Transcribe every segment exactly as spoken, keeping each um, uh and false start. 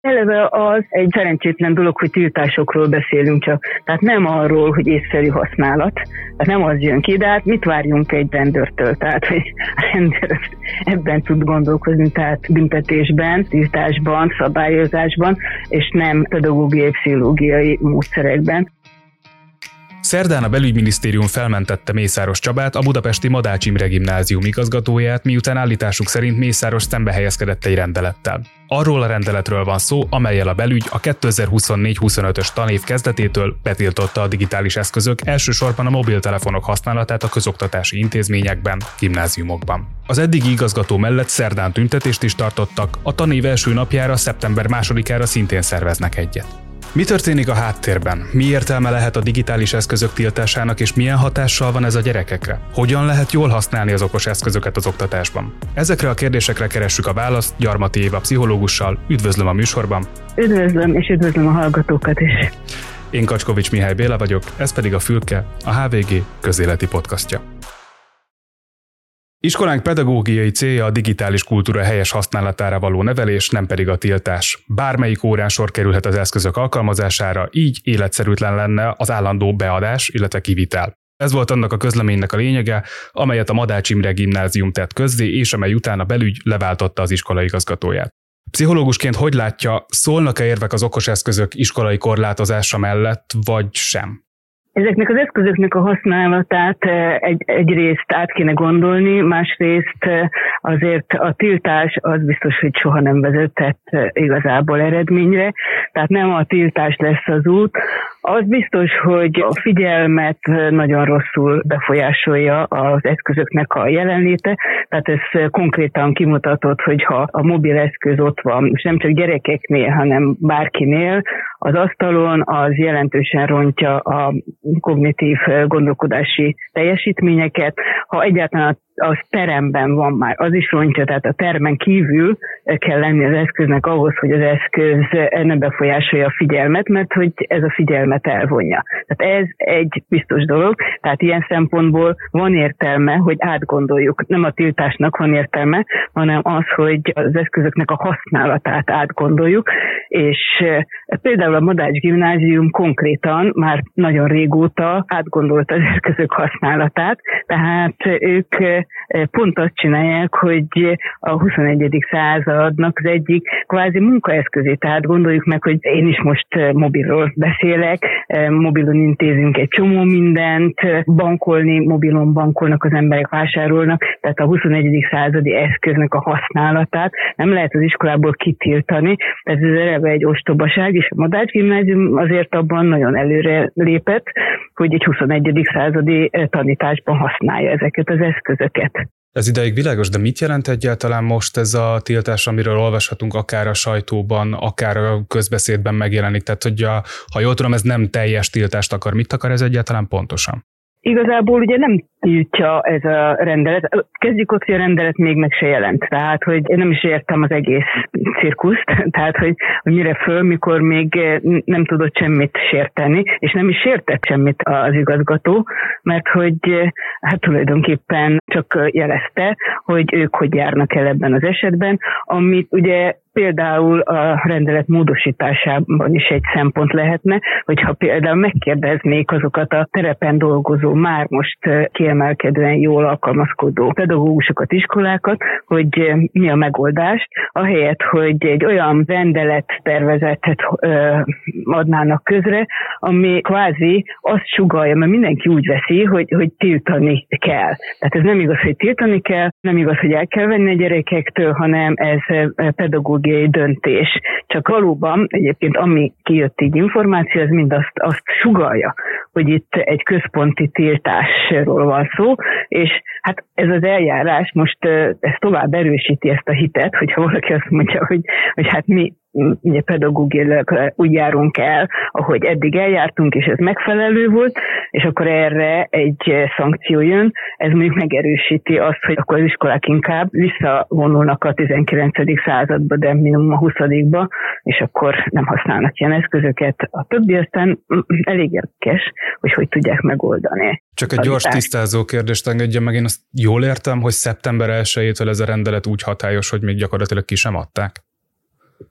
Eleve az egy szerencsétlen dolog, hogy tiltásokról beszélünk csak. Tehát nem arról, hogy észszerű használat. Tehát nem az jön ki, de hát mit várjunk egy rendőrtől? Tehát, hogy a rendőr ebben tud gondolkozni, tehát büntetésben, tiltásban, szabályozásban, és nem pedagógiai, pszichológiai módszerekben. Szerdán a Belügyminisztérium felmentette Mészáros Csabát, a budapesti Madács Imre Gimnázium igazgatóját, miután állításuk szerint Mészáros szembe helyezkedett egy rendelettel. Arról a rendeletről van szó, amellyel a belügy a kétezer-huszonnégy huszonötös tanév kezdetétől betiltotta a digitális eszközök, elsősorban a mobiltelefonok használatát a közoktatási intézményekben, gimnáziumokban. Az eddigi igazgató mellett szerdán tüntetést is tartottak, a tanév első napjára, szeptember másodikára szintén szerveznek egyet. Mi történik a háttérben? Mi értelme lehet a digitális eszközök tiltásának, és milyen hatással van ez a gyerekekre? Hogyan lehet jól használni az okos eszközöket az oktatásban? Ezekre a kérdésekre keressük a választ Gyarmati Éva pszichológussal. Üdvözlöm a műsorban! Üdvözlöm, és üdvözlöm a hallgatókat is! Én Kacskovics Mihály Béla vagyok, ez pedig a Fülke, a há vé gé közéleti podcastja. Iskolánk pedagógiai célja a digitális kultúra helyes használatára való nevelés, nem pedig a tiltás. Bármelyik órán sor kerülhet az eszközök alkalmazására, így életszerűtlen lenne az állandó beadás, illetve kivitel. Ez volt annak a közleménynek a lényege, amelyet a Madács Imre Gimnázium tett közzé, és amely után a belügy leváltotta az iskola igazgatóját. Pszichológusként hogy látja, szólnak-e érvek az okos eszközök iskolai korlátozása mellett, vagy sem? Ezeknek az eszközöknek a használatát egy, egyrészt át kéne gondolni, másrészt azért a tiltás az biztos, hogy soha nem vezetett igazából eredményre, tehát nem a tiltás lesz az út. Az biztos, hogy a figyelmet nagyon rosszul befolyásolja az eszközöknek a jelenléte, tehát ez konkrétan kimutatott, hogy ha a mobileszköz ott van, és nem csak gyerekeknél, hanem bárkinél, az asztalon az jelentősen rontja a kognitív gondolkodási teljesítményeket. Ha egyáltalán az teremben van már, az is rontja, tehát a termen kívül kell lenni az eszköznek ahhoz, hogy az eszköz ne befolyásolja a figyelmet, mert hogy ez a figyelmet elvonja. Tehát ez egy biztos dolog, tehát ilyen szempontból van értelme, hogy átgondoljuk. Nem a tiltásnak van értelme, hanem az, hogy az eszközöknek a használatát átgondoljuk, és például a Madács Gimnázium konkrétan már nagyon régóta átgondolta az eszközök használatát, tehát ők pont azt csinálják, hogy a huszonegyedik századnak az egyik kvázi munkaeszközét, tehát gondoljuk meg, hogy én is most mobilról beszélek, mobilon intézünk egy csomó mindent, bankolni, mobilon bankolnak az emberek, vásárolnak, tehát a huszonegyedik századi eszköznek a használatát nem lehet az iskolából kitiltani, tehát ez eleve egy ostobaság, és a Madács Gimnázium azért abban nagyon előre lépett, hogy egy huszonegyedik századi tanításban használja ezeket az eszközöket. Ez ideig világos, de mit jelent egyáltalán most ez a tiltás, amiről olvashatunk akár a sajtóban, akár a közbeszédben megjelenik? Tehát, hogy a, ha jól tudom, ez nem teljes tiltást akar. Mit akar ez egyáltalán pontosan? Igazából ugye nem tiltja ez a rendelet. Kezdjük ott, hogy a rendelet még meg se jelent. Tehát, hogy én nem is értem az egész cirkuszt, tehát, hogy, hogy mire föl, mikor még nem tudott semmit sérteni, és nem is sértett semmit az igazgató, mert hogy hát tulajdonképpen csak jelezte, hogy ők hogy járnak el ebben az esetben, amit ugye például a rendelet módosításában is egy szempont lehetne, hogyha például megkérdeznék azokat a terepen dolgozó, már most kiemelkedően jól alkalmazkodó pedagógusokat, iskolákat, hogy mi a megoldás, ahelyett, hogy egy olyan rendelettervezetet adnának közre, ami kvázi azt sugallja, mert mindenki úgy veszi, hogy, hogy tiltani kell. Tehát ez nem igaz, hogy tiltani kell, nem igaz, hogy el kell venni a gyerekektől, hanem ez pedagógiai döntés. Csak valóban egyébként ami kijött így információ, az mind azt, azt sugallja, hogy itt egy központi tiltásról van szó, és hát ez az eljárás most ez tovább erősíti ezt a hitet, hogyha valaki azt mondja, hogy, hogy hát mi ugye pedagógiailag úgy járunk el, ahogy eddig eljártunk, és ez megfelelő volt, és akkor erre egy szankció jön, ez mondjuk megerősíti azt, hogy akkor az iskolák inkább visszavonulnak a tizenkilencedik századba, de minimum a huszadikba, és akkor nem használnak ilyen eszközöket. A többi aztán elég érdekes, hogy hogy tudják megoldani. Csak egy gyors tisztázó kérdést engedjen meg, én azt jól értem, hogy szeptember elsejétől ez a rendelet úgy hatályos, hogy még gyakorlatilag ki sem adták?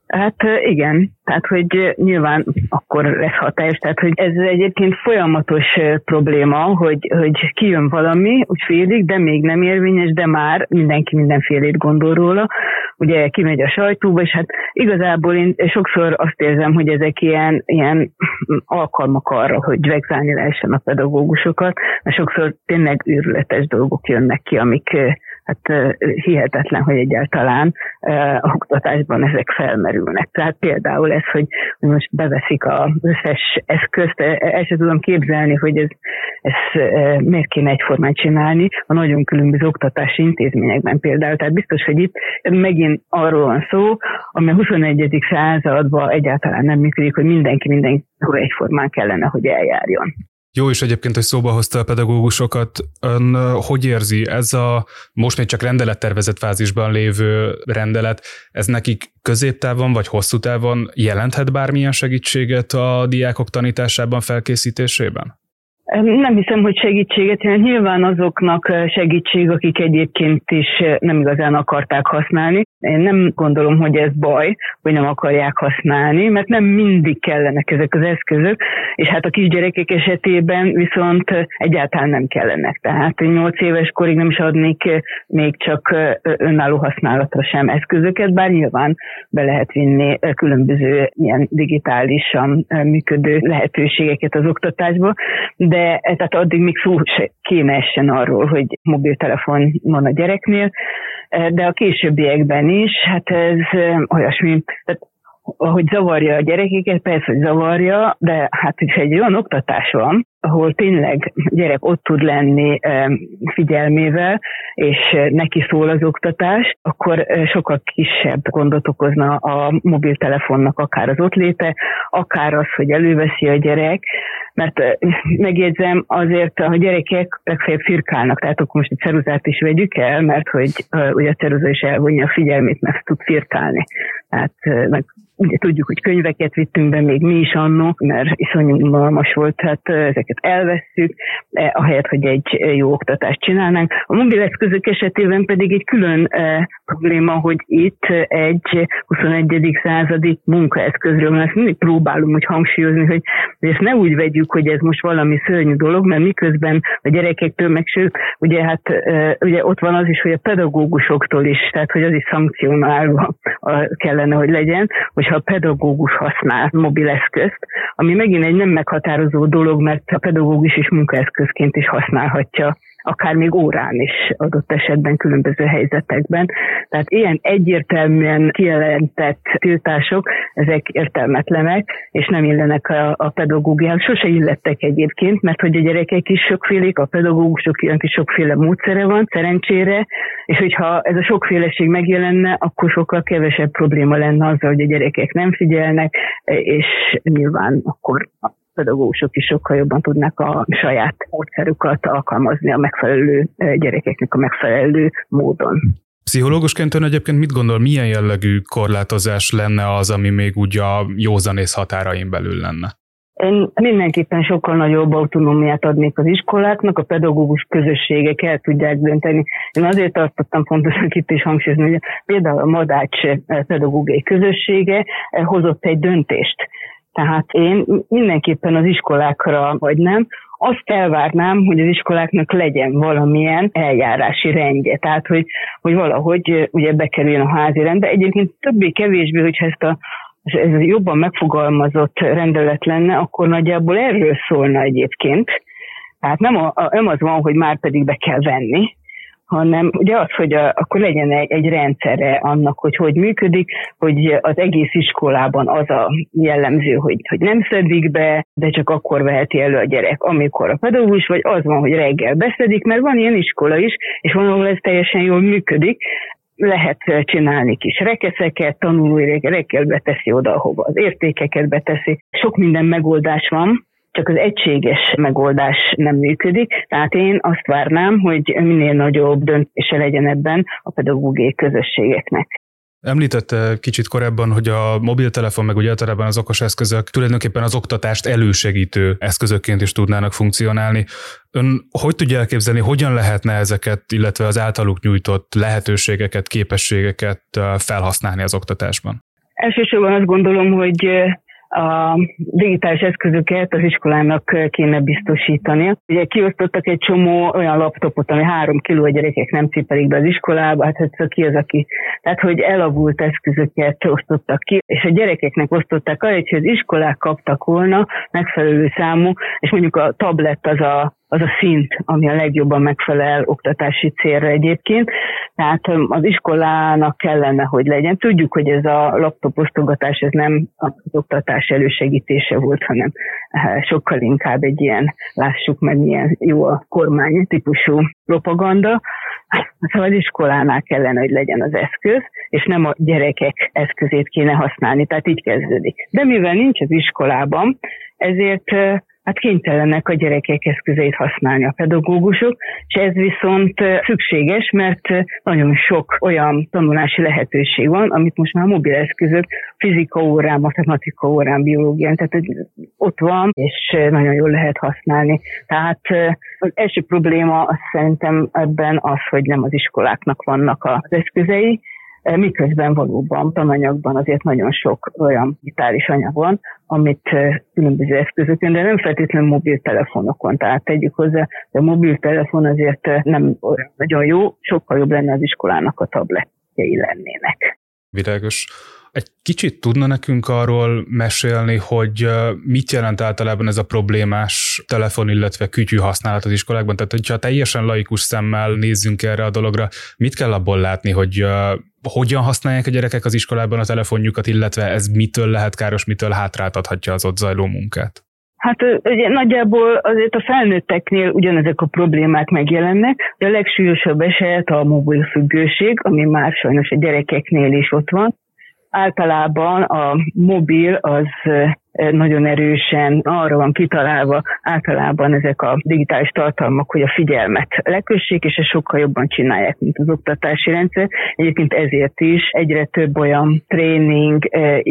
Hát igen, tehát hogy nyilván akkor lesz hatályos, tehát hogy ez egyébként folyamatos probléma, hogy, hogy kijön valami, úgy félig, de még nem érvényes, de már mindenki mindenfélét gondol róla. Ugye kimegy a sajtóba, és hát igazából én sokszor azt érzem, hogy ezek ilyen, ilyen alkalmak arra, hogy vegzálni lehessen a pedagógusokat, mert sokszor tényleg őrületes dolgok jönnek ki, amik hát hihetetlen, hogy egyáltalán uh, oktatásban ezek felmerülnek. Tehát például ez, hogy most beveszik az összes eszközt, el sem tudom képzelni, hogy ez, ez uh, miért kéne egyformán csinálni a nagyon különböző oktatási intézményekben például. Tehát biztos, hogy itt megint arról van szó, ami a huszonegyedik században egyáltalán nem működik, hogy mindenki mindenki egyformán kellene, hogy eljárjon. Jó is egyébként, hogy szóba hozta a pedagógusokat. Ön hogy érzi, ez a most még csak rendelettervezett fázisban lévő rendelet, ez nekik középtávon vagy hosszú távon jelenthet bármilyen segítséget a diákok tanításában, felkészítésében? Nem hiszem, hogy segítséget jelent. Nyilván azoknak segítség, akik egyébként is nem igazán akarták használni. Én nem gondolom, hogy ez baj, hogy nem akarják használni, mert nem mindig kellenek ezek az eszközök, és hát a kisgyerekek esetében viszont egyáltalán nem kellenek. Tehát nyolc éves korig nem is adnék még csak önálló használatra sem eszközöket, bár nyilván be lehet vinni különböző ilyen digitálisan működő lehetőségeket az oktatásba, de tehát addig még szó se kéne essen arról, hogy mobiltelefon van a gyereknél, de a későbbiekben is, hát ez olyasmi, tehát ahogy zavarja a gyerekeket, persze, hogy zavarja, de hát hogyha egy olyan oktatás van, ahol tényleg a gyerek ott tud lenni figyelmével, és neki szól az oktatás, akkor sokkal kisebb gondot okozna a mobiltelefonnak akár az ott léte, akár az, hogy előveszi a gyerek, mert megjegyzem azért, a gyerekek legfeljebb firkálnak, tehát akkor most a ceruzát is vegyük el, mert hogy ugye a ceruza is elvonja a figyelmét, mert tud firkálni. Tehát meg ugye tudjuk, hogy könyveket vittünk be még mi is annó, mert iszonyú unalmas volt, tehát ezeket elvesszük, ahelyett, hogy egy jó oktatást csinálnánk. A mobileszközök esetében pedig egy külön eh, probléma, hogy itt egy huszonegyedik századi munkaeszközről, mert ezt mindig próbálom hogy hangsúlyozni, hogy, hogy ezt ne úgy vegyük, hogy ez most valami szörnyű dolog, mert miközben a gyerekektől meg sőt, ugye hát eh, ugye ott van az is, hogy a pedagógusoktól is, tehát hogy az is szankcionálva kellene, hogy legyen, hogy ha a pedagógus használ mobileszközt, ami megint egy nem meghatározó dolog, mert a pedagógus is munkaeszközként is használhatja, akár még órán is adott esetben különböző helyzetekben. Tehát ilyen egyértelműen kijelentett tiltások, ezek értelmetlenek, és nem illenek a, a pedagógiához. Sose illettek egyébként, mert hogy a gyerekek is sokfélék, a pedagógusok is sokféle módszere van, szerencsére, és hogyha ez a sokféleség megjelenne, akkor sokkal kevesebb probléma lenne azzal, hogy a gyerekek nem figyelnek, és nyilván akkor a pedagógusok is sokkal jobban tudnak a saját módszerüket alkalmazni a megfelelő gyerekeknek a megfelelő módon. Pszichológusként ön egyébként mit gondol, milyen jellegű korlátozás lenne az, ami még úgy a józanész határain belül lenne? Én mindenképpen sokkal nagyobb autonómiát adnék az iskoláknak, a pedagógus közösségek el tudják dönteni. Én azért tartottam fontosnak itt is hangsúlyozni, hogy például a Madács pedagógiai közössége hozott egy döntést. Tehát én mindenképpen az iskolákra, vagy nem, azt elvárnám, hogy az iskoláknak legyen valamilyen eljárási rendje. Tehát, hogy, hogy valahogy ugye bekerüljön a házi rendbe. Egyébként többé-kevésbé, hogyha ezt a ez jobban megfogalmazott rendelet lenne, akkor nagyjából erről szólna egyébként. Tehát nem, a, nem az van, hogy már pedig be kell venni, hanem ugye az, hogy a, akkor legyen egy, egy rendszere annak, hogy hogy működik, hogy az egész iskolában az a jellemző, hogy, hogy nem szedik be, de csak akkor veheti elő a gyerek, amikor a pedagógus, vagy az van, hogy reggel beszedik, mert van ilyen iskola is, és van, ahol ez teljesen jól működik. Lehet csinálni kis rekeszeket, tanulói reggel beteszi oda, ahova az értékeket beteszi. Sok minden megoldás van, csak az egységes megoldás nem működik. Tehát én azt várnám, hogy minél nagyobb döntése legyen ebben a pedagógiai közösségeknek. Említette kicsit korábban, hogy a mobiltelefon meg úgy általában az okos eszközök tulajdonképpen az oktatást elősegítő eszközökként is tudnának funkcionálni. Ön hogy tudja elképzelni, hogyan lehetne ezeket, illetve az általuk nyújtott lehetőségeket, képességeket felhasználni az oktatásban? Elsősorban azt gondolom, hogy a digitális eszközöket az iskolának kéne biztosítani. Ugye kiosztottak egy csomó olyan laptopot, ami három kiló, a gyerekek nem cipelik be az iskolába, hát ez ki az, aki... Tehát, hogy elavult eszközöket osztottak ki, és a gyerekeknek osztották arra, hogy az iskolák kaptak volna megfelelő számú, és mondjuk a tablet az a az a szint, ami a legjobban megfelel oktatási célra egyébként. Tehát az iskolának kellene, hogy legyen. Tudjuk, hogy ez a laptop osztogatás, ez nem az oktatás elősegítése volt, hanem sokkal inkább egy ilyen, lássuk meg, milyen jó a kormány típusú propaganda. Szóval az iskolánál kellene, hogy legyen az eszköz, és nem a gyerekek eszközét kéne használni. Tehát így kezdődik. De mivel nincs az iskolában, ezért hát kénytelenek a gyerekek eszközeit használni a pedagógusok, és ez viszont szükséges, mert nagyon sok olyan tanulási lehetőség van, amit most már mobileszközök, fizika órán, matematika órán, biológián, tehát ott van, és nagyon jól lehet használni. Tehát az első probléma azt szerintem ebben az, hogy nem az iskoláknak vannak az eszközei, miközben valóban tananyagban azért nagyon sok olyan digitális anyag van, amit különböző eszközökön, de nem feltétlenül mobiltelefonokon. Tehát tegyük hozzá, hogy a mobiltelefon azért nem olyan nagyon jó, sokkal jobb lenne az iskolának a tabletjei lennének. Világos. Egy kicsit tudna nekünk arról mesélni, hogy mit jelent általában ez a problémás telefon, illetve kütyű használat az iskolákban? Tehát, hogyha teljesen laikus szemmel nézzünk erre a dologra, mit kell abból látni, hogy hogyan használják a gyerekek az iskolában a telefonjukat, illetve ez mitől lehet káros, mitől hátráltathatja az ott zajló munkát? Hát ugye nagyjából azért a felnőtteknél ugyanezek a problémák megjelennek, de a legsúlyosabb eset a mobilfüggőség, ami már sajnos a gyerekeknél is ott van. Általában a mobil az nagyon erősen arra van kitalálva, általában ezek a digitális tartalmak, hogy a figyelmet lekössék, és ezt sokkal jobban csinálják, mint az oktatási rendszer. Egyébként ezért is egyre több olyan tréning,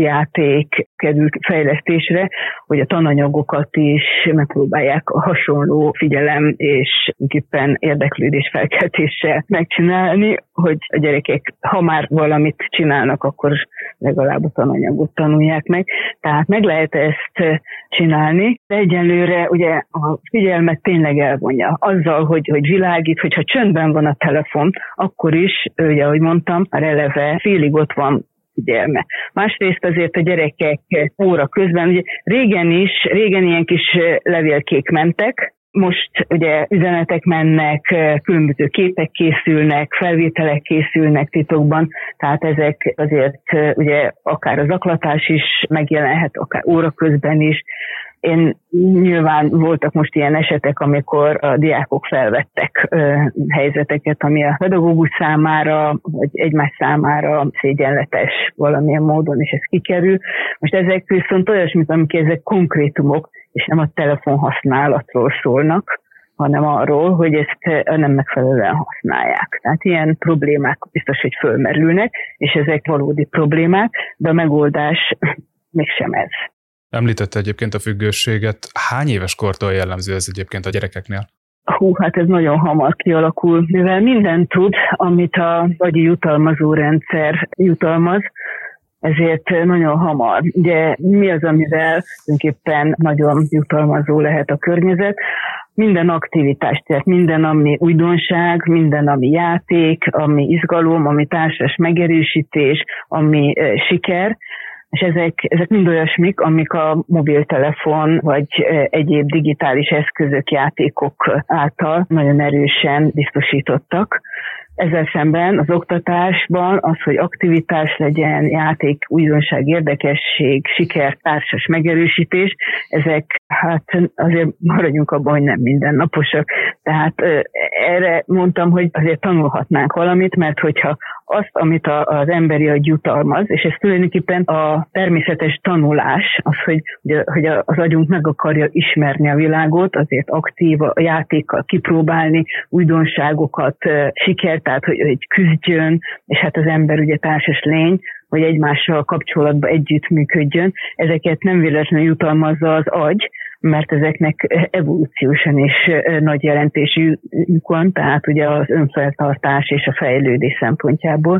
játék kerül fejlesztésre, hogy a tananyagokat is megpróbálják a hasonló figyelem és éppen érdeklődés felkeltéssel megcsinálni, hogy a gyerekek, ha már valamit csinálnak, akkor legalább a tananyagot tanulják meg. Tehát meg lehet ezt csinálni, de egyelőre ugye a figyelmet tényleg elvonja. Azzal, hogy, hogy világít, hogyha csöndben van a telefon, akkor is, ugye, ahogy mondtam, már eleve félig ott van figyelme. Másrészt azért a gyerekek óra közben, ugye régen is, régen ilyen kis levélkék mentek, most ugye üzenetek mennek, különböző képek készülnek, felvételek készülnek titokban, tehát ezek azért ugye akár a zaklatás is megjelenhet, akár óra közben is. Én nyilván voltak most ilyen esetek, amikor a diákok felvettek ö, helyzeteket, ami a pedagógus számára, vagy egymás számára szégyenletes valamilyen módon, és ez kikerül. Most ezek viszont olyasmit, amik ezek konkrétumok, és nem a telefonhasználatról szólnak, hanem arról, hogy ezt nem megfelelően használják. Tehát ilyen problémák biztos, hogy fölmerülnek, és ezek valódi problémák, de a megoldás mégsem ez. Említette egyébként a függőséget. Hány éves kortól jellemző ez egyébként a gyerekeknél? Hú, hát ez nagyon hamar kialakul, mivel mindent tud, amit a agyi jutalmazó rendszer jutalmaz, ezért nagyon hamar. Ugye mi az, amivel tulajdonképpen nagyon jutalmazó lehet a környezet? Minden aktivitás, tehát minden, ami újdonság, minden, ami játék, ami izgalom, ami társas megerősítés, ami e, siker, és ezek, ezek mind olyasmik, amik a mobiltelefon vagy egyéb digitális eszközök, játékok által nagyon erősen biztosítottak. Ezzel szemben az oktatásban az, hogy aktivitás legyen, játék, újdonság, érdekesség, siker, társas megerősítés, ezek hát azért maradjunk abban, hogy nem mindennaposak. Tehát erre mondtam, hogy azért tanulhatnánk valamit, mert hogyha azt, amit az emberi agy jutalmaz, és ez tulajdonképpen a természetes tanulás, az, hogy, hogy az agyunk meg akarja ismerni a világot, azért aktív a játékkal kipróbálni, újdonságokat, sikert, tehát hogy, hogy küzdjön, és hát az ember ugye társas lény, hogy egymással kapcsolatban együttműködjön. Ezeket nem véletlenül jutalmazza az agy, mert ezeknek evolúciósan is nagy jelentésük van, tehát ugye az önfeltartás és a fejlődés szempontjából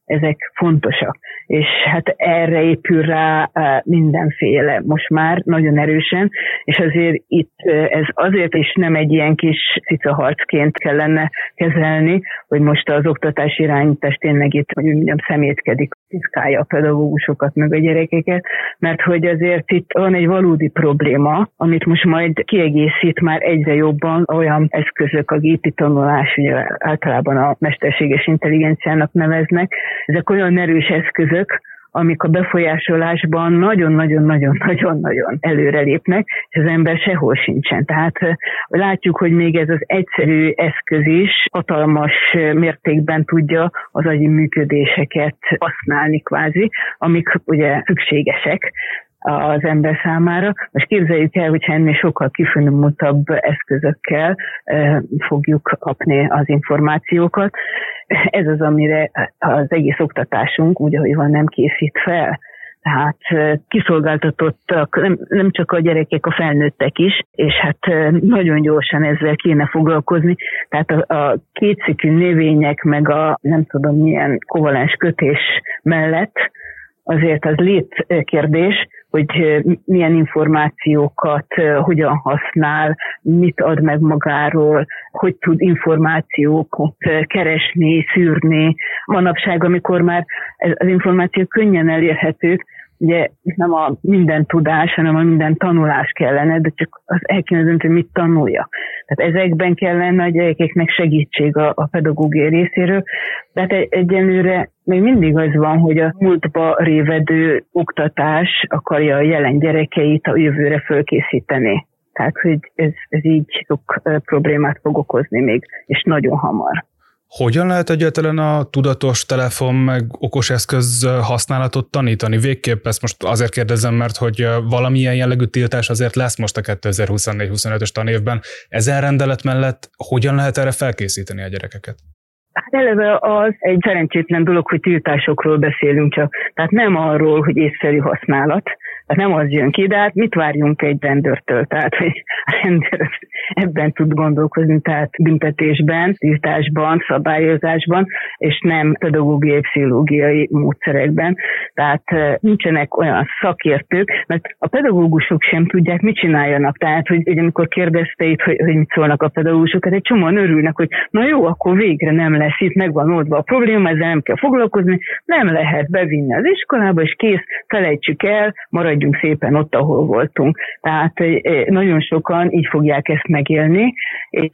ezek fontosak. És hát erre épül rá mindenféle most már nagyon erősen, és azért itt ez azért is nem egy ilyen kis cicaharcként kellene kezelni, hogy most az oktatási irányítás tényleg itt, hogy mondjam, szemétkedik, piszkálja a pedagógusokat meg a gyerekeket, mert hogy azért itt van egy valódi probléma, amit most majd kiegészít már egyre jobban olyan eszközök, a gépi tanulás, ugye általában a mesterséges intelligenciának neveznek, ezek olyan erős eszközök, amik a befolyásolásban nagyon-nagyon-nagyon-nagyon-nagyon előrelépnek, és az ember sehol sincsen. Tehát látjuk, hogy még ez az egyszerű eszköz is hatalmas mértékben tudja az agyi működéseket használni kvázi, amik ugye szükségesek az ember számára. Most képzeljük el, hogyha ennél sokkal kifinomultabb eszközökkel e, fogjuk kapni az információkat. Ez az, amire az egész oktatásunk, úgy, ahogy van, nem készít fel. Tehát kiszolgáltatottak nem, nem csak a gyerekek, a felnőttek is, és hát nagyon gyorsan ezzel kéne foglalkozni. Tehát a, a kétszikű növények, meg a nem tudom milyen kovalens kötés mellett azért az létkérdés, hogy milyen információkat hogyan használ, mit ad meg magáról, hogy tud információkat keresni, szűrni. Manapság, amikor már az információk könnyen elérhetők, ugye nem a minden tudás, hanem a minden tanulás kellene, de csak az el kéne dönteni, hogy mit tanulja. Tehát ezekben kellene a gyerekeknek segítség a, a pedagógiai részéről. Tehát egyenlőre még mindig az van, hogy a múltba révedő oktatás akarja a jelen gyerekeit a jövőre fölkészíteni. Tehát, hogy ez, ez így sok problémát fog okozni még, és nagyon hamar. Hogyan lehet egyáltalán a tudatos telefon meg okos eszköz használatot tanítani? Végképp ezt most azért kérdezem, mert hogy valamilyen jellegű tiltás azért lesz most a kétezer-huszonnégy huszonötös tanévben. Ezen rendelet mellett hogyan lehet erre felkészíteni a gyerekeket? Hát eleve az egy szerencsétlen dolog, hogy tiltásokról beszélünk csak. Tehát nem arról, hogy észszerű használat. Tehát nem az jön ki, de hát mit várjunk egy rendőrtől? Tehát, hogy a rendőr ebben tud gondolkozni, tehát büntetésben, tiltásban, szabályozásban, és nem pedagógiai, pszichológiai módszerekben. Tehát nincsenek olyan szakértők, mert a pedagógusok sem tudják, mit csináljanak. Tehát, hogy, hogy amikor kérdezte itt, hogy, hogy mit szólnak a pedagógusok, hát egy csomóan örülnek, hogy na jó, akkor végre nem lesz itt, megvan oldva a probléma, ezzel nem kell foglalkozni, nem lehet bevinni az iskolába, és kész, felejtsük el, maradjunk szépen ott, ahol voltunk. Tehát nagyon sokan így fogják ezt megélni, és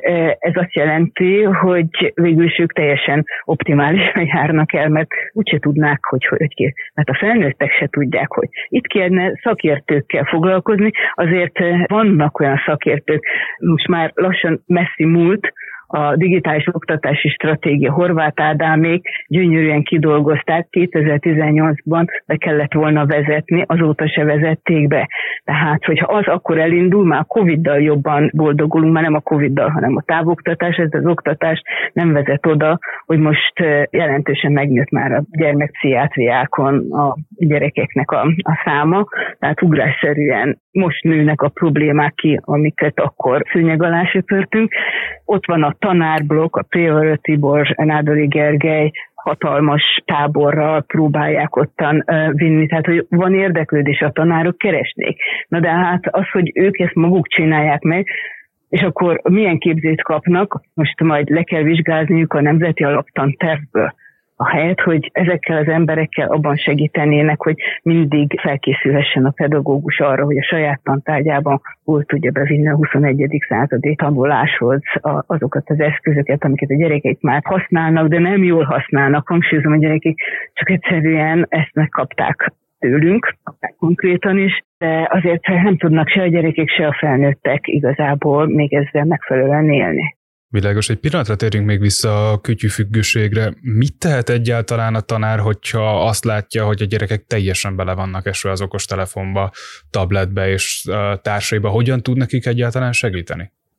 ez azt jelenti, hogy végül is ők teljesen optimálisan járnak el, mert úgyse tudnák, hogy hogy kész. Mert a felnőttek se tudják, hogy itt kellene szakértőkkel foglalkozni, azért vannak olyan szakértők, most már lassan messzi múlt, a digitális oktatási stratégia Horváth Ádámék gyönyörűen kidolgozták, kétezer-tizennyolcban be kellett volna vezetni, azóta se vezették be. Tehát, hogyha az akkor elindul, már a Coviddal jobban boldogulunk, már nem a Coviddal, hanem a távoktatás, ez az oktatás nem vezet oda, hogy most jelentősen megnőtt már a gyermekpszichiátriákon a gyerekeknek a, a száma, tehát ugrásszerűen most nőnek a problémák ki, amiket akkor szőnyeg alá söpörtünk. Ott van a tanárblokk, a Prévarő Tibor, Nádori Gergely hatalmas táborral próbálják ottan vinni, tehát hogy van érdeklődés, a tanárok keresnék. Na de hát az, hogy ők ezt maguk csinálják meg, és akkor milyen képzést kapnak, most majd le kell vizsgálniuk a Nemzeti Alaptantervből. Ahelyett, hogy ezekkel az emberekkel abban segítenének, hogy mindig felkészülhessen a pedagógus arra, hogy a saját tantárgyában hol tudja bevinni a huszonegyedik századi tanuláshoz azokat az eszközöket, amiket a gyerekek már használnak, de nem jól használnak. Hangsúlyozom, a gyerekek csak egyszerűen ezt megkapták tőlünk, konkrétan is, de azért nem tudnak se a gyerekek, se a felnőttek igazából még ezzel megfelelően élni. Világos, egy pillanatra térjünk még vissza a kütyűfüggőségre. Mit tehet egyáltalán a tanár, hogyha azt látja, hogy a gyerekek teljesen bele vannak esve az okostelefonba, tabletbe és társaiba? Hogyan tud nekik egyáltalán segíteni?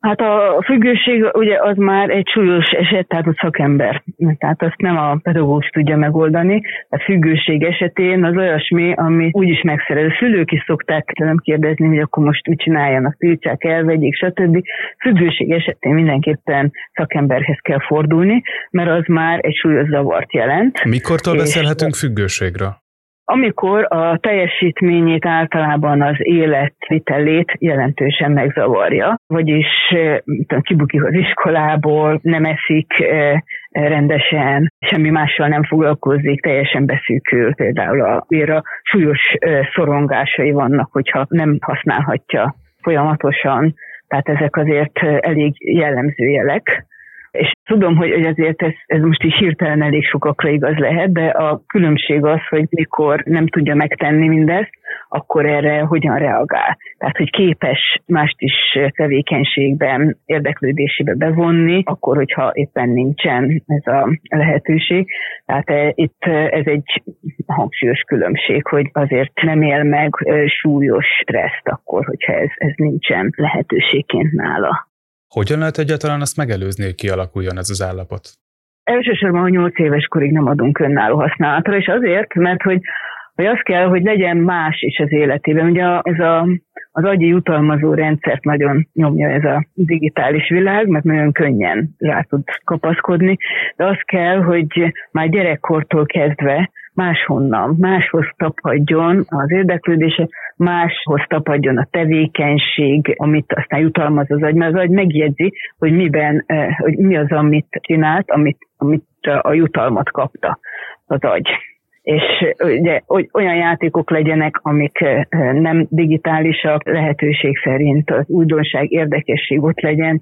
Hát a függőség ugye az már egy súlyos eset, tehát a szakember. Tehát azt nem a pedagógus tudja megoldani. A függőség esetén az olyasmi, ami úgyis megszerez. A szülők is szokták nem kérdezni, hogy akkor most mit csináljanak, tiltsák, elvegyék, stb. Függőség esetén mindenképpen szakemberhez kell fordulni, mert az már egy súlyos zavart jelent. Mikortól beszélhetünk függőségről? Amikor a teljesítményét, általában az életvitelét jelentősen megzavarja, vagyis kibukik az iskolából, nem eszik rendesen, semmi mással nem foglalkozik, teljesen beszűkül, például a véra súlyos szorongásai vannak, hogyha nem használhatja folyamatosan, tehát ezek azért elég jellemző jelek. És tudom, hogy azért ez, ez most is hirtelen elég sokakra igaz lehet, de a különbség az, hogy mikor nem tudja megtenni mindezt, akkor erre hogyan reagál. Tehát, hogy képes mást is tevékenységben, érdeklődésébe bevonni, akkor, hogyha éppen nincsen ez a lehetőség. Tehát itt ez egy hangsúlyos különbség, hogy azért nem él meg súlyos stresszt akkor, hogyha ez, ez nincsen lehetőségként nála. Hogyan lehet egyáltalán azt megelőzni, hogy kialakuljon ez az állapot? Elsősorban, hogy nyolc éves korig nem adunk önálló használatra, és azért, mert hogy, hogy az kell, hogy legyen más is az életében. Ugye ez a, az agyi jutalmazó rendszert nagyon nyomja ez a digitális világ, mert nagyon könnyen rá tud kapaszkodni, de az kell, hogy már gyerekkortól kezdve máshonnan, máshoz tapadjon az érdeklődése, máshoz tapadjon a tevékenység, amit aztán jutalmaz az agy, mert az agy megjegyzi, hogy miben, hogy mi az, amit csinált, amit, amit a jutalmat kapta az agy. És ugye olyan játékok legyenek, amik nem digitálisak, lehetőség szerint az újdonság, érdekesség ott legyen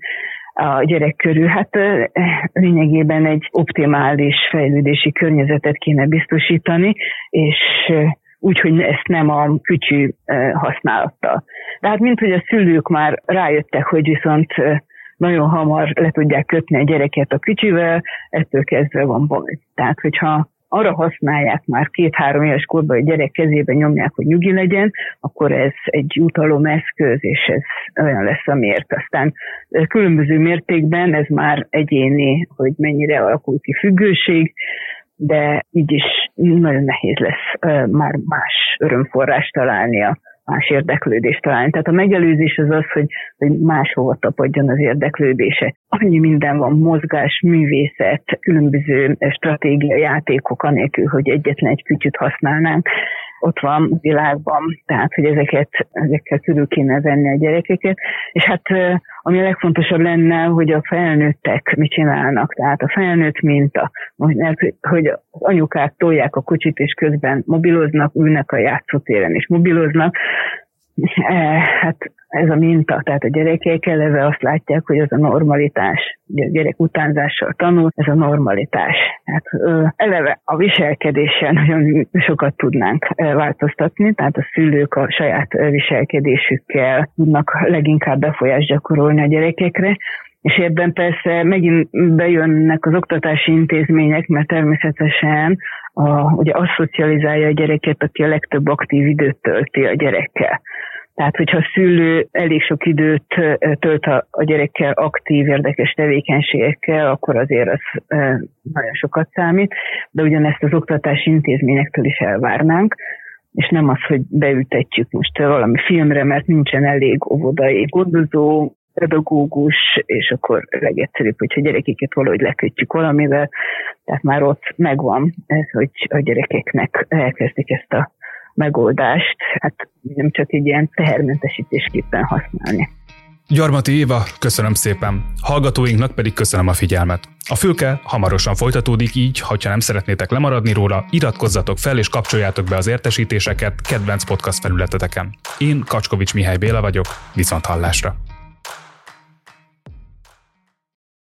a gyerek körül. Hát lényegében egy optimális fejlődési környezetet kéne biztosítani, és úgy, hogy ezt nem a kütyű használattal. Tehát, mint hogy a szülők már rájöttek, hogy viszont nagyon hamar le tudják kötni a gyereket a kütyűvel, ettől kezdve van baj. Tehát, hogyha arra használják már két-három éves korban, hogy a gyerek kezébe nyomják, hogy nyugi legyen, akkor ez egy jutalomeszköz, és ez olyan lesz, amiért. Aztán különböző mértékben ez már egyéni, hogy mennyire alakul ki függőség, de így is nagyon nehéz lesz már más örömforrást találnia, más érdeklődést találni. Tehát a megelőzés az az, hogy, hogy máshova tapadjon az érdeklődése. Annyi minden van, mozgás, művészet, különböző stratégiai játékok anélkül, hogy egyetlen egy kütyüt használnánk. Ott van a világban, tehát hogy ezeket, ezekkel körül kéne venni a gyerekeket. És hát ami a legfontosabb lenne, hogy a felnőttek mit csinálnak. Tehát a felnőtt minta, hogy az anyukák tolják a kocsit, és közben mobiloznak, ülnek a játszótéren és mobiloznak. Hát ez a minta, tehát a gyerekek eleve azt látják, hogy ez a normalitás. Ugye a gyerek utánzással tanul, ez a normalitás. Tehát eleve a viselkedéssel nagyon sokat tudnánk változtatni, tehát a szülők a saját viselkedésükkel tudnak leginkább befolyást gyakorolni a gyerekekre, és ebben persze megint bejönnek az oktatási intézmények, mert természetesen a, ugye azt szocializálja a gyereket, aki a legtöbb aktív időt tölti a gyerekkel. Tehát, hogyha a szülő elég sok időt tölt a gyerekkel aktív, érdekes tevékenységekkel, akkor azért az nagyon sokat számít, de ugyanezt az oktatási intézményektől is elvárnánk, és nem az, hogy beültetjük most valami filmre, mert nincsen elég óvodai gondozó, pedagógus, és akkor legegyszerűbb, hogyha gyerekeket valahogy lekötjük valamivel, tehát már ott megvan ez, hogy a gyerekeknek elkezdik ezt a megoldást, hát nem csak egy ilyen tehermentesítésképpen használni. Gyarmati Éva, köszönöm szépen. Hallgatóinknak pedig köszönöm a figyelmet. A Fülke hamarosan folytatódik, így, ha nem szeretnétek lemaradni róla, iratkozzatok fel és kapcsoljátok be az értesítéseket kedvenc podcast felületeteken. Én Kacskovics Mihály Béla vagyok, viszont hallásra.